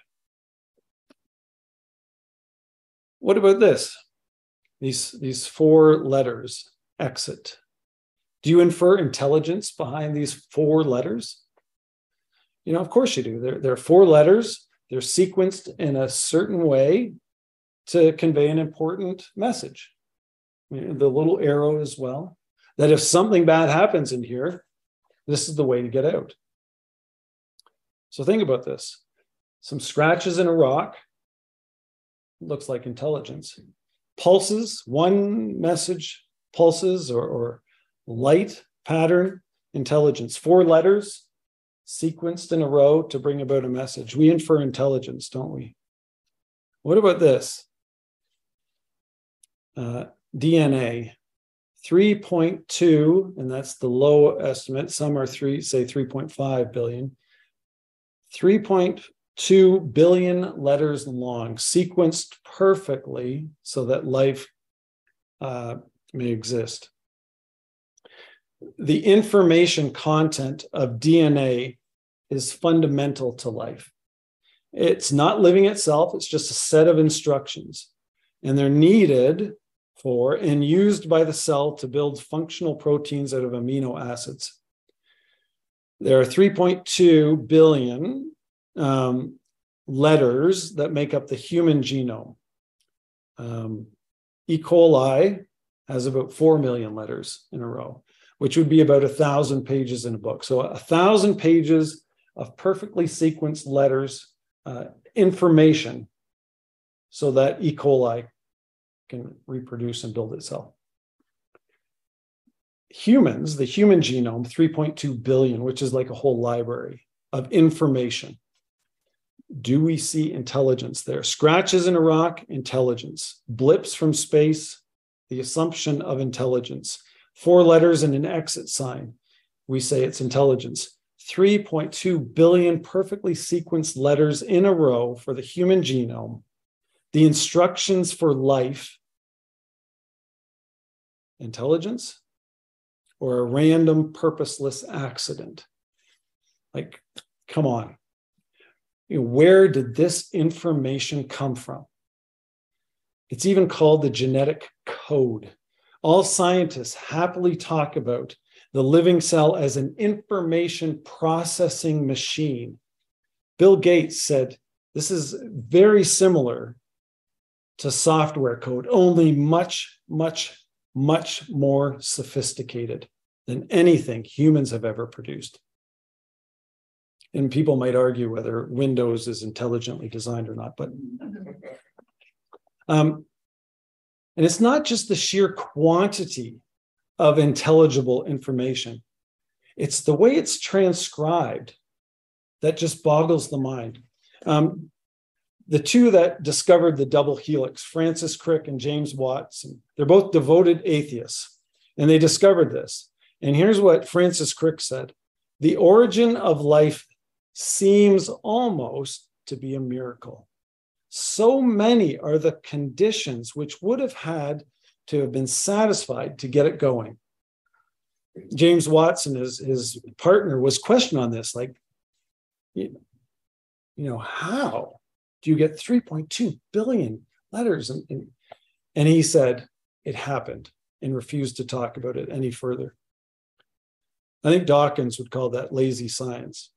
What about this? These, these four letters, exit. Do you infer intelligence behind these four letters? You know, of course you do. There, there are four letters. They're sequenced in a certain way to convey an important message. You know, the little arrow as well, that if something bad happens in here, this is the way to get out. So think about this. Some scratches in a rock, looks like intelligence. Pulses, one message, pulses or, or light pattern, intelligence. Four letters sequenced in a row to bring about a message. We infer intelligence, don't we? What about this? Uh, D N A, three point two, and that's the low estimate. Some are three, say three point five billion. three point two billion letters long, sequenced perfectly so that life uh, may exist. The information content of D N A is fundamental to life. It's not living itself, it's just a set of instructions. And they're needed for and used by the cell to build functional proteins out of amino acids. There are three point two billion um, letters that make up the human genome. Um, E. coli has about four million letters in a row, which would be about a thousand pages in a book. So a thousand pages of perfectly sequenced letters, uh, information, so that E. coli can reproduce and build itself. Humans, the human genome, three point two billion, which is like a whole library of information. Do we see intelligence there? Scratches in a rock, intelligence. Blips from space, the assumption of intelligence. Four letters and an exit sign, we say it's intelligence. three point two billion perfectly sequenced letters in a row for the human genome. The instructions for life. Intelligence? Or a random purposeless accident? Like, come on. You know, where did this information come from? It's even called the genetic code. All scientists happily talk about the living cell as an information processing machine. Bill Gates said this is very similar to software code, only much, much, much more sophisticated than anything humans have ever produced. And people might argue whether Windows is intelligently designed or not, but um, and it's not just the sheer quantity of intelligible information. It's the way it's transcribed that just boggles the mind. Um, the two that discovered the double helix, Francis Crick and James Watson, they're both devoted atheists, and they discovered this. And here's what Francis Crick said: the origin of life seems almost to be a miracle. So many are the conditions which would have had to have been satisfied to get it going. James Watson, his, his partner, was questioned on this, like, you, you know, how do you get three point two billion letters? And, and, and he said, it happened, and refused to talk about it any further. I think Dawkins would call that lazy science.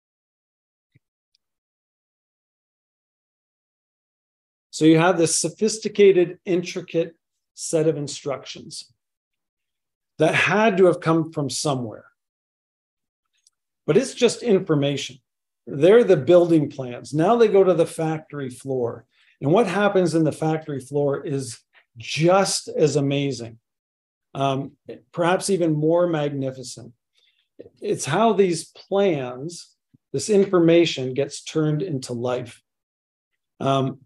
So you have this sophisticated, intricate set of instructions that had to have come from somewhere. But it's just information. They're the building plans. Now they go to the factory floor. And what happens in the factory floor is just as amazing, um, perhaps even more magnificent. It's how these plans, this information, gets turned into life. Um,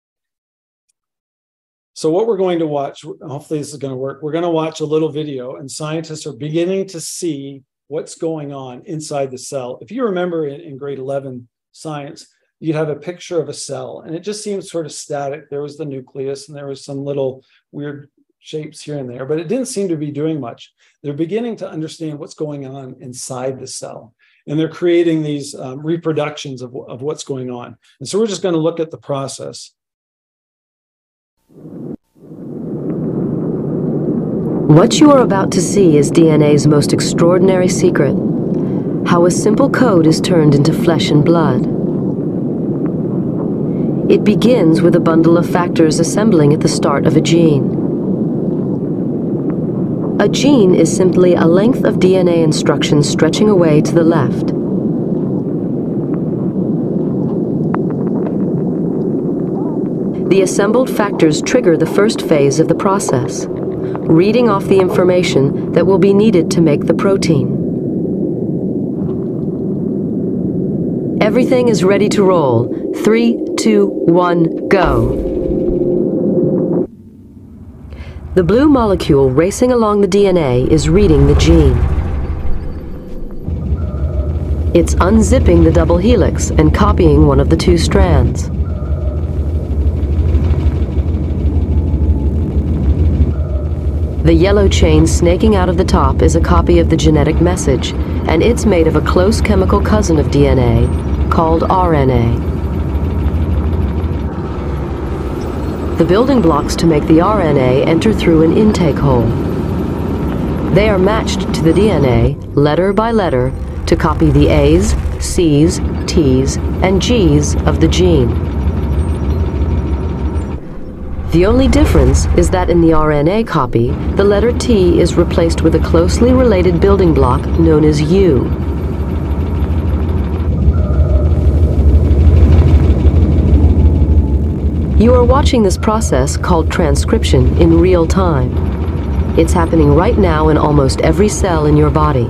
So what we're going to watch, hopefully this is going to work, we're going to watch a little video, and scientists are beginning to see what's going on inside the cell. If you remember in, in grade eleven science, you'd have a picture of a cell, and it just seemed sort of static. There was the nucleus, and there was some little weird shapes here and there, but it didn't seem to be doing much. They're beginning to understand what's going on inside the cell, and they're creating these um, reproductions of, of what's going on. And so we're just going to look at the process.
What you are about to see is D N A's most extraordinary secret: how a simple code is turned into flesh and blood. It begins with a bundle of factors assembling at the start of a gene. A gene is simply a length of D N A instructions stretching away to the left. The assembled factors trigger the first phase of the process, reading off the information that will be needed to make the protein. Everything is ready to roll. Three, two, one, go. The blue molecule racing along the D N A is reading the gene. It's unzipping the double helix and copying one of the two strands. The yellow chain snaking out of the top is a copy of the genetic message, and it's made of a close chemical cousin of D N A called R N A. The building blocks to make the R N A enter through an intake hole. They are matched to the D N A, letter by letter, to copy the A's, C's, T's, and G's of the gene. The only difference is that in the R N A copy, the letter T is replaced with a closely related building block known as U. You are watching this process called transcription in real time. It's happening right now in almost every cell in your body.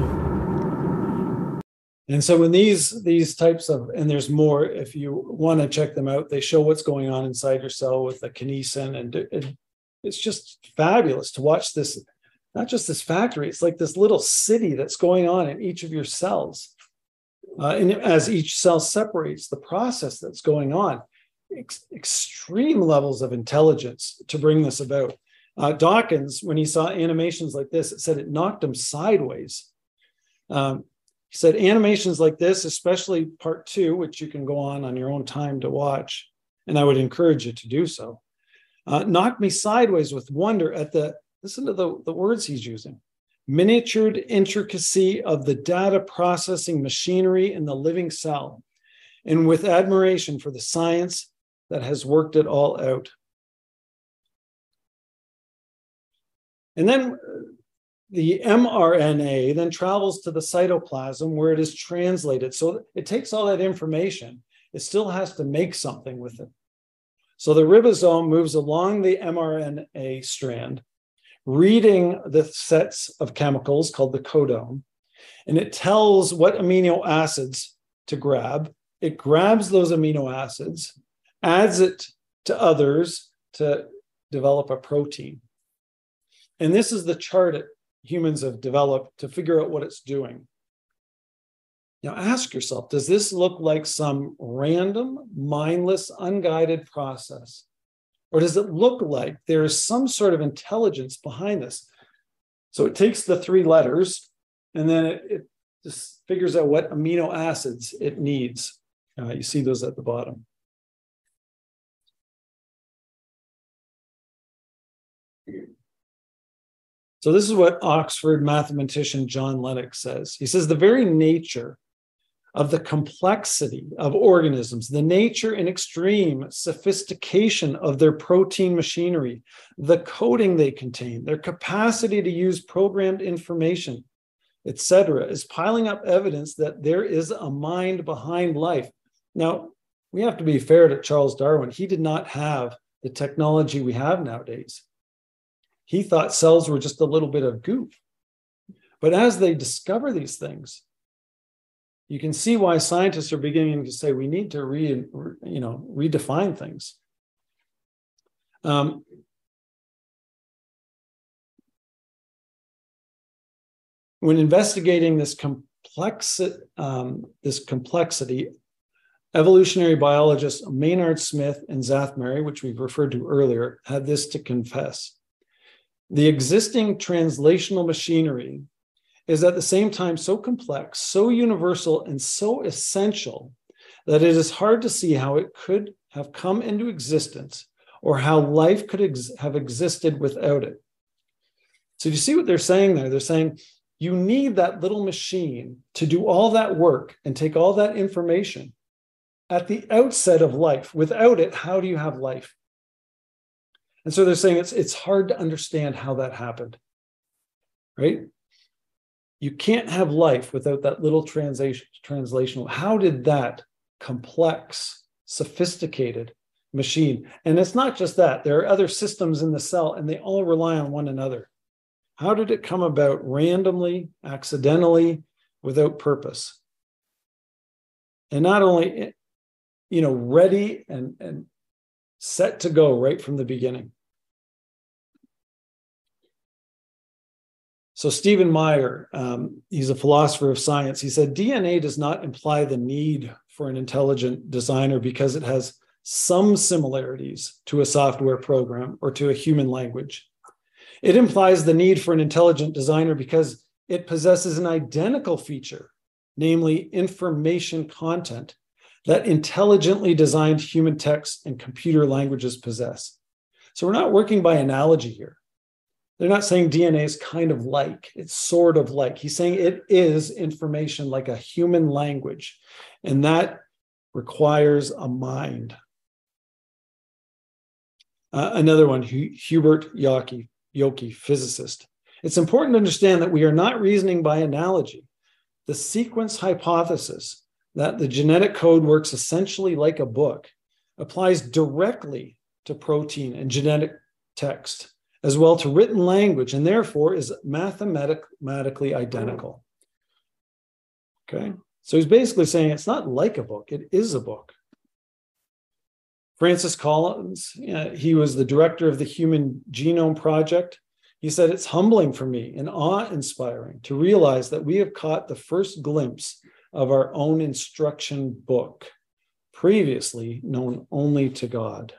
And so when these these types of, and there's more, if you want to check them out, they show what's going on inside your cell with the kinesin, and it, it's just fabulous to watch this, not just this factory, it's like this little city that's going on in each of your cells. Uh, and as each cell separates, the process that's going on, ex- extreme levels of intelligence to bring this about. Uh, Dawkins, when he saw animations like this, it said it knocked him sideways. Um, He said animations like this, especially part two, which you can go on on your own time to watch, and I would encourage you to do so, uh, knocked me sideways with wonder at the, listen to the, the words he's using, miniatured intricacy of the data processing machinery in the living cell, and with admiration for the science that has worked it all out. And then the mRNA then travels to the cytoplasm where it is translated. So it takes all that information. It still has to make something with it. So the ribosome moves along the mRNA strand, reading the sets of chemicals called the codon, and it tells what amino acids to grab. It grabs those amino acids, adds it to others to develop a protein. And this is the chart it humans have developed to figure out what it's doing. Now ask yourself, does this look like some random, mindless, unguided process? Or does it look like there is some sort of intelligence behind this? So it takes the three letters and then it, it just figures out what amino acids it needs. Uh, you see those at the bottom. So this is what Oxford mathematician John Lennox says. He says, the very nature of the complexity of organisms, the nature and extreme sophistication of their protein machinery, the coding they contain, their capacity to use programmed information, et cetera, is piling up evidence that there is a mind behind life. Now, we have to be fair to Charles Darwin. He did not have the technology we have nowadays. He thought cells were just a little bit of goof. But as they discover these things, you can see why scientists are beginning to say we need to re, you know, redefine things. Um, when investigating this complex, um, this complexity, evolutionary biologists Maynard Smith and Zathmary, which we've referred to earlier, had this to confess. The existing translational machinery is at the same time so complex, so universal, and so essential that it is hard to see how it could have come into existence or how life could ex- have existed without it. So you see what they're saying there? They're saying you need that little machine to do all that work and take all that information at the outset of life. Without it, how do you have life? And so they're saying it's, it's hard to understand how that happened, right? You can't have life without that little translation, translational. How did that complex, sophisticated machine, and it's not just that, there are other systems in the cell and they all rely on one another. How did it come about randomly, accidentally, without purpose? And not only, you know, ready and, and set to go right from the beginning. So Stephen Meyer, um, he's a philosopher of science. He said, D N A does not imply the need for an intelligent designer because it has some similarities to a software program or to a human language. It implies the need for an intelligent designer because it possesses an identical feature, namely information content, that intelligently designed human texts and computer languages possess. So we're not working by analogy here. They're not saying D N A is kind of like, it's sort of like. He's saying it is information like a human language, and that requires a mind. Uh, another one, Hubert Yockey, Yockey, physicist. It's important to understand that we are not reasoning by analogy. The sequence hypothesis that the genetic code works essentially like a book applies directly to protein and genetic text, as well to written language, and therefore is mathematic- mathematically identical. Okay, so he's basically saying it's not like a book, it is a book. Francis Collins, uh, he was the director of the Human Genome Project. He said, it's humbling for me and awe-inspiring to realize that we have caught the first glimpse of our own instruction book, previously known only to God.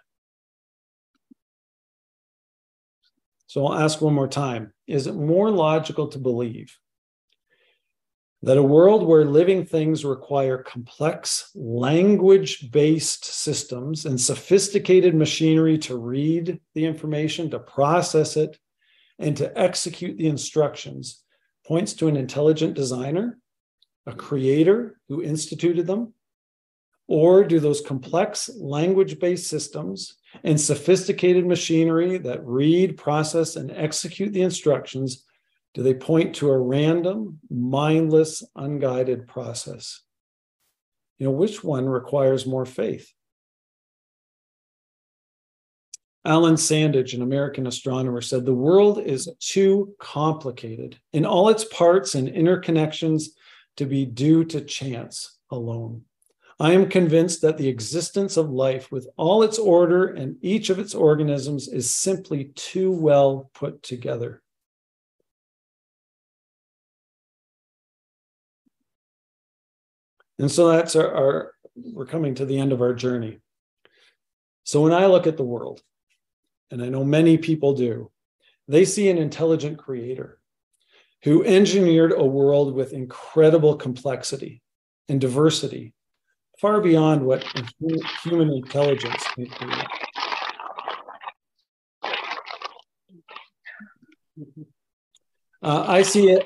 So I'll ask one more time, is it more logical to believe that a world where living things require complex language-based systems and sophisticated machinery to read the information, to process it, and to execute the instructions points to an intelligent designer, a creator who instituted them? Or do those complex language-based systems and sophisticated machinery that read, process, and execute the instructions, do they point to a random, mindless, unguided process? You know, which one requires more faith? Alan Sandage, an American astronomer, said, the world is too complicated in all its parts and interconnections to be due to chance alone. I am convinced that the existence of life with all its order and each of its organisms is simply too well put together. And so that's our, our, we're coming to the end of our journey. So when I look at the world, and I know many people do, they see an intelligent creator who engineered a world with incredible complexity and diversity, far beyond what human intelligence can create. Uh, I see it.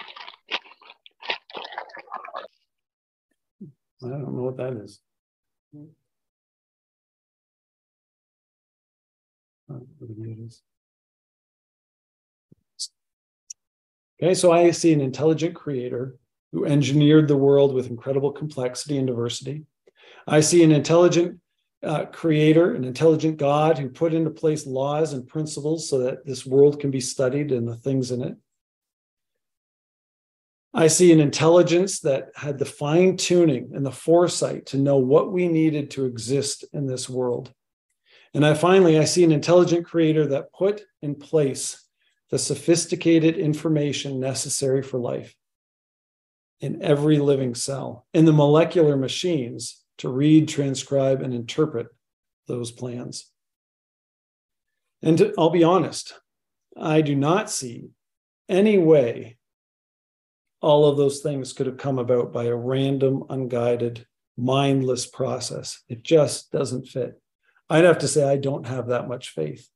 I don't know what that is. Okay, so I see an intelligent creator who engineered the world with incredible complexity and diversity. I see an intelligent uh, creator, an intelligent God who put into place laws and principles so that this world can be studied and the things in it. I see an intelligence that had the fine-tuning and the foresight to know what we needed to exist in this world. And I finally, I see an intelligent creator that put in place the sophisticated information necessary for life in every living cell, in the molecular machines to read, transcribe, and interpret those plans. And to, I'll be honest, I do not see any way all of those things could have come about by a random, unguided, mindless process. It just doesn't fit. I'd have to say I don't have that much faith.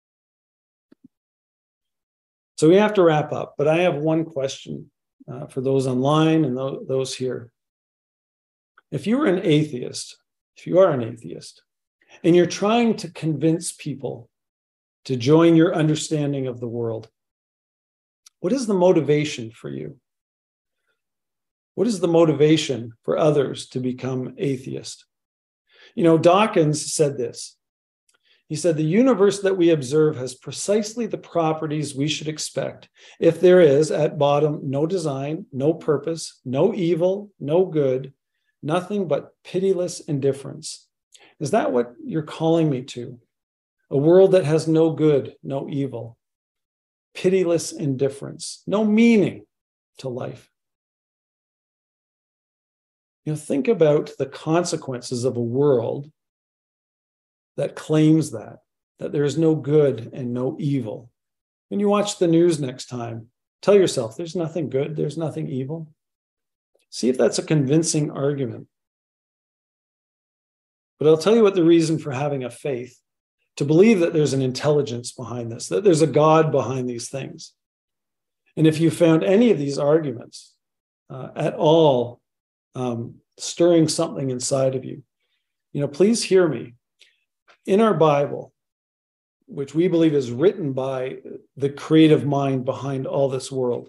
So we have to wrap up, but I have one question uh, for those online and th- those here. If you were an atheist, if you are an atheist, and you're trying to convince people to join your understanding of the world, what is the motivation for you? What is the motivation for others to become atheist? You know, Dawkins said this. He said, the universe that we observe has precisely the properties we should expect if there is, at bottom, no design, no purpose, no evil, no good, nothing but pitiless indifference. Is that what you're calling me to? A world that has no good, no evil, pitiless indifference, no meaning to life. You know, think about the consequences of a world that claims that, that there is no good and no evil. When you watch the news next time, tell yourself there's nothing good, there's nothing evil. See if that's a convincing argument. But I'll tell you what the reason for having a faith, to believe that there's an intelligence behind this, that there's a God behind these things. And if you found any of these arguments uh, at all um, stirring something inside of you, you know, please hear me. In our Bible, which we believe is written by the creative mind behind all this world,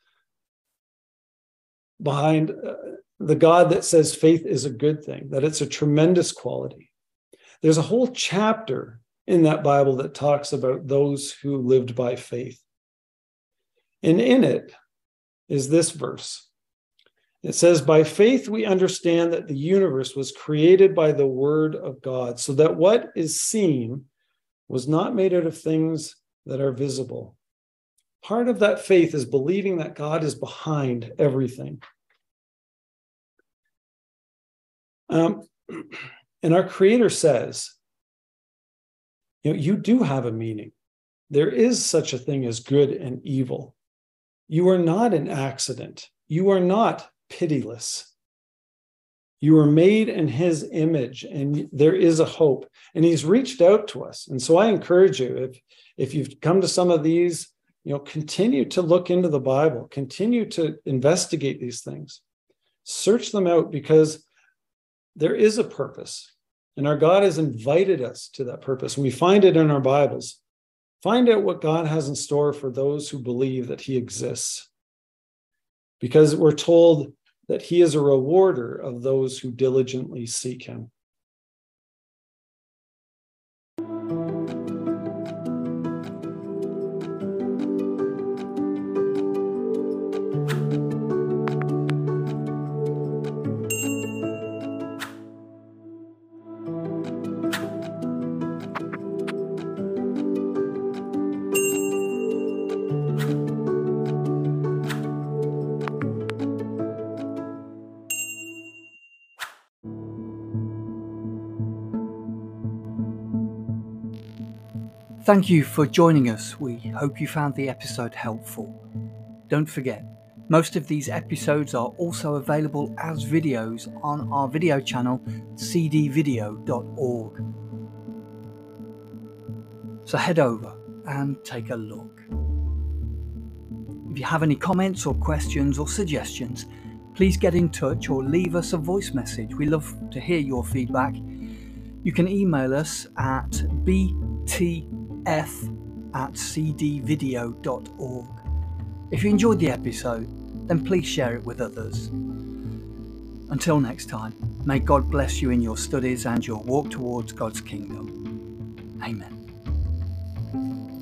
behind uh, the God that says faith is a good thing, that it's a tremendous quality, there's a whole chapter in that Bible that talks about those who lived by faith. And in it is this verse. It says, by faith we understand that the universe was created by the word of God, so that what is seen was not made out of things that are visible. Part of that faith is believing that God is behind everything. Um, and our Creator says, you know, you do have a meaning. There is such a thing as good and evil. You are not an accident. You are not pitiless. You are made in his image, and there is a hope. And he's reached out to us. And so I encourage you, if, if you've come to some of these, you know, continue to look into the Bible, continue to investigate these things, search them out, because there is a purpose. And our God has invited us to that purpose. And we find it in our Bibles. Find out what God has in store for those who believe that he exists. Because we're told that he is a rewarder of those who diligently seek him.
Thank you for joining us. We hope you found the episode helpful. Don't forget, most of these episodes are also available as videos on our video channel, c d video dot org. So head over and take a look. If you have any comments or questions or suggestions, please get in touch or leave us a voice message. We love to hear your feedback. You can email us at b t f at c d video dot org. If you enjoyed the episode, then please share it with others. Until next time, may God bless you in your studies and your walk towards God's kingdom. Amen.